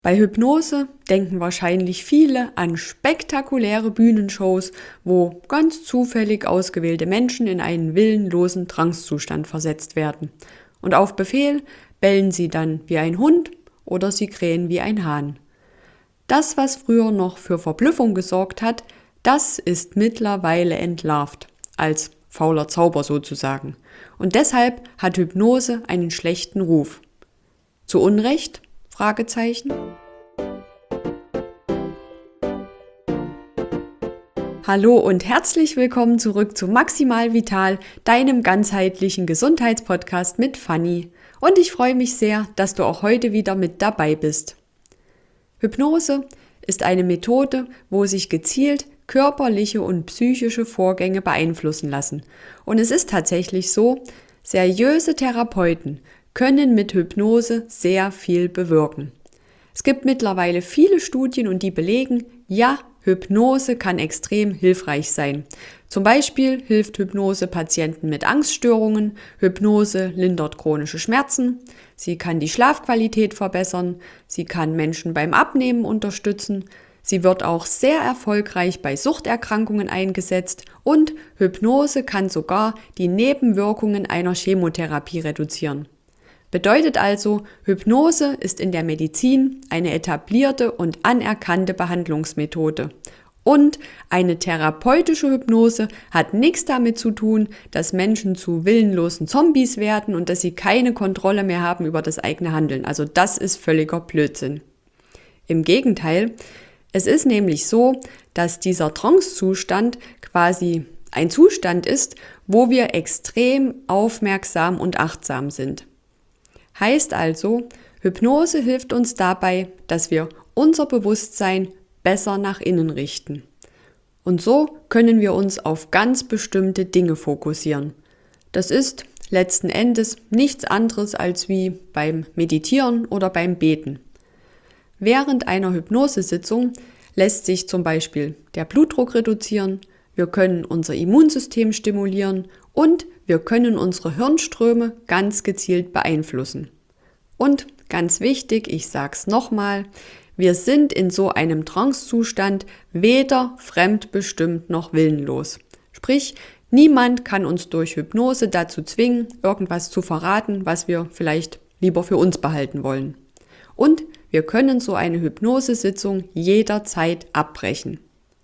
Bei Hypnose denken wahrscheinlich viele an spektakuläre Bühnenshows, wo ganz zufällig ausgewählte Menschen in einen willenlosen Trancezustand versetzt werden. Und auf Befehl bellen sie dann wie ein Hund oder sie krähen wie ein Hahn. Das, was früher noch für Verblüffung gesorgt hat, das ist mittlerweile entlarvt, als fauler Zauber sozusagen. Und deshalb hat Hypnose einen schlechten Ruf. Zu Unrecht? Fragezeichen. Hallo und herzlich willkommen zurück zu Maximal Vital, deinem ganzheitlichen Gesundheitspodcast mit Fanny. Und ich freue mich sehr, dass du auch heute wieder mit dabei bist. Hypnose ist eine Methode, wo sich gezielt körperliche und psychische Vorgänge beeinflussen lassen. Und es ist tatsächlich so, seriöse Therapeuten können mit Hypnose sehr viel bewirken. Es gibt mittlerweile viele Studien und die belegen, ja, Hypnose kann extrem hilfreich sein. Zum Beispiel hilft Hypnose Patienten mit Angststörungen, Hypnose lindert chronische Schmerzen, sie kann die Schlafqualität verbessern, sie kann Menschen beim Abnehmen unterstützen, sie wird auch sehr erfolgreich bei Suchterkrankungen eingesetzt und Hypnose kann sogar die Nebenwirkungen einer Chemotherapie reduzieren. Bedeutet also, Hypnose ist in der Medizin eine etablierte und anerkannte Behandlungsmethode. Und eine therapeutische Hypnose hat nichts damit zu tun, dass Menschen zu willenlosen Zombies werden und dass sie keine Kontrolle mehr haben über das eigene Handeln. Also das ist völliger Blödsinn. Im Gegenteil, es ist nämlich so, dass dieser Trancezustand quasi ein Zustand ist, wo wir extrem aufmerksam und achtsam sind. Heißt also, Hypnose hilft uns dabei, dass wir unser Bewusstsein besser nach innen richten. Und so können wir uns auf ganz bestimmte Dinge fokussieren. Das ist letzten Endes nichts anderes als wie beim Meditieren oder beim Beten. Während einer Hypnosesitzung lässt sich zum Beispiel der Blutdruck reduzieren, wir können unser Immunsystem stimulieren und wir können unsere Hirnströme ganz gezielt beeinflussen. Und ganz wichtig, ich sag's nochmal, wir sind in so einem Trancezustand weder fremdbestimmt noch willenlos. Sprich, niemand kann uns durch Hypnose dazu zwingen, irgendwas zu verraten, was wir vielleicht lieber für uns behalten wollen. Und wir können so eine Hypnosesitzung jederzeit abbrechen.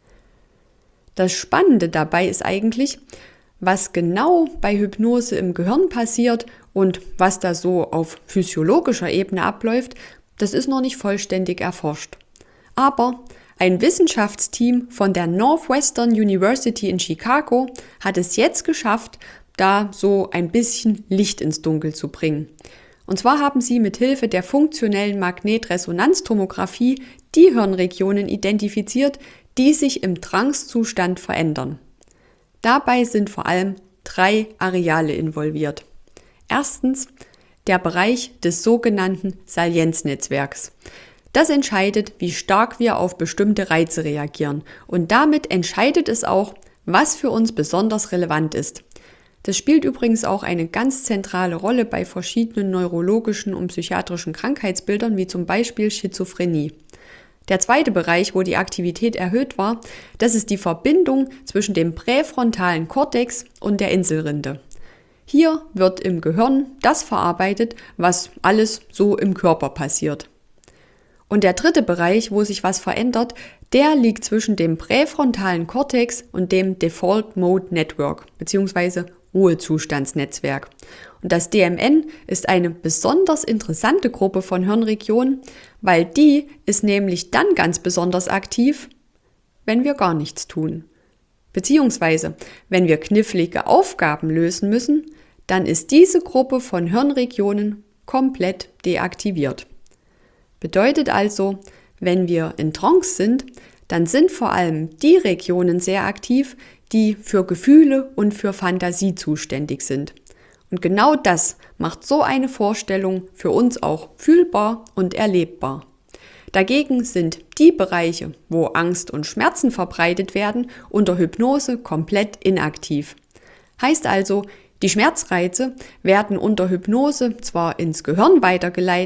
Das Spannende dabei ist eigentlich, was genau bei Hypnose im Gehirn passiert und was da so auf physiologischer Ebene abläuft, das ist noch nicht vollständig erforscht. Aber ein Wissenschaftsteam von der Northwestern University in Chicago hat es jetzt geschafft, da so ein bisschen Licht ins Dunkel zu bringen. Und zwar haben sie mit Hilfe der funktionellen Magnetresonanztomographie die Hirnregionen identifiziert, die sich im Trancezustand verändern. Dabei sind vor allem 3 Areale involviert. Erstens der Bereich des sogenannten Salienznetzwerks. Das entscheidet, wie stark wir auf bestimmte Reize reagieren und damit entscheidet es auch, was für uns besonders relevant ist. Das spielt übrigens auch eine ganz zentrale Rolle bei verschiedenen neurologischen und psychiatrischen Krankheitsbildern, wie zum Beispiel Schizophrenie. Der zweite Bereich, wo die Aktivität erhöht war, das ist die Verbindung zwischen dem präfrontalen Kortex und der Inselrinde. Hier wird im Gehirn das verarbeitet, was alles so im Körper passiert. Und der dritte Bereich, wo sich was verändert, der liegt zwischen dem präfrontalen Kortex und dem Default Mode Network bzw. Ruhezustandsnetzwerk. Und das DMN ist eine besonders interessante Gruppe von Hirnregionen, weil die ist nämlich dann ganz besonders aktiv, wenn wir gar nichts tun. Beziehungsweise, wenn wir knifflige Aufgaben lösen müssen, dann ist diese Gruppe von Hirnregionen komplett deaktiviert. Bedeutet also, wenn wir in Trance sind, dann sind vor allem die Regionen sehr aktiv, die für Gefühle und für Fantasie zuständig sind. Und genau das macht so eine Vorstellung für uns auch fühlbar und erlebbar. Dagegen sind die Bereiche, wo Angst und Schmerzen verbreitet werden, unter Hypnose komplett inaktiv. Heißt also, die Schmerzreize werden unter Hypnose zwar ins Gehirn weitergeleitet,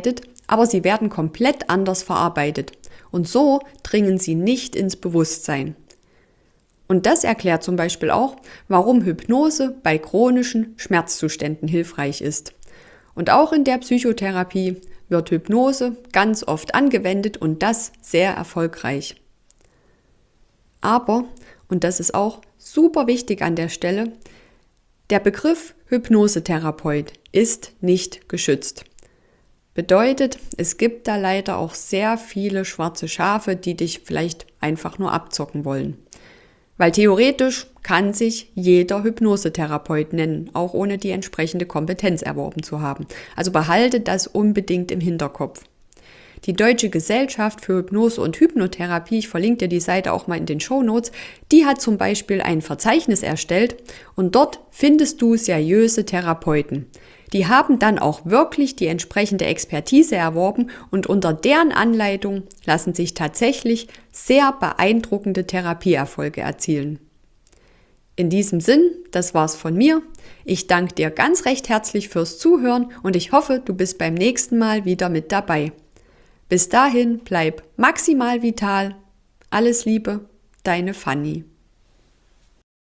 aber sie werden komplett anders verarbeitet und so dringen sie nicht ins Bewusstsein. Und das erklärt zum Beispiel auch, warum Hypnose bei chronischen Schmerzzuständen hilfreich ist. Und auch in der Psychotherapie wird Hypnose ganz oft angewendet und das sehr erfolgreich. Aber, und das ist auch super wichtig an der Stelle, der Begriff Hypnosetherapeut ist nicht geschützt. Bedeutet, es gibt da leider auch sehr viele schwarze Schafe, die dich vielleicht einfach nur abzocken wollen. Weil theoretisch kann sich jeder Hypnosetherapeut nennen, auch ohne die entsprechende Kompetenz erworben zu haben. Also behalte das unbedingt im Hinterkopf. Die Deutsche Gesellschaft für Hypnose und Hypnotherapie, ich verlinke dir die Seite auch mal in den Shownotes, die hat zum Beispiel ein Verzeichnis erstellt und dort findest du seriöse Therapeuten. Die haben dann auch wirklich die entsprechende Expertise erworben und unter deren Anleitung lassen sich tatsächlich sehr beeindruckende Therapieerfolge erzielen. In diesem Sinn, das war's von mir. Ich danke dir ganz recht herzlich fürs Zuhören und ich hoffe, du bist beim nächsten Mal wieder mit dabei. Bis dahin, bleib maximal vital. Alles Liebe, deine Fanny.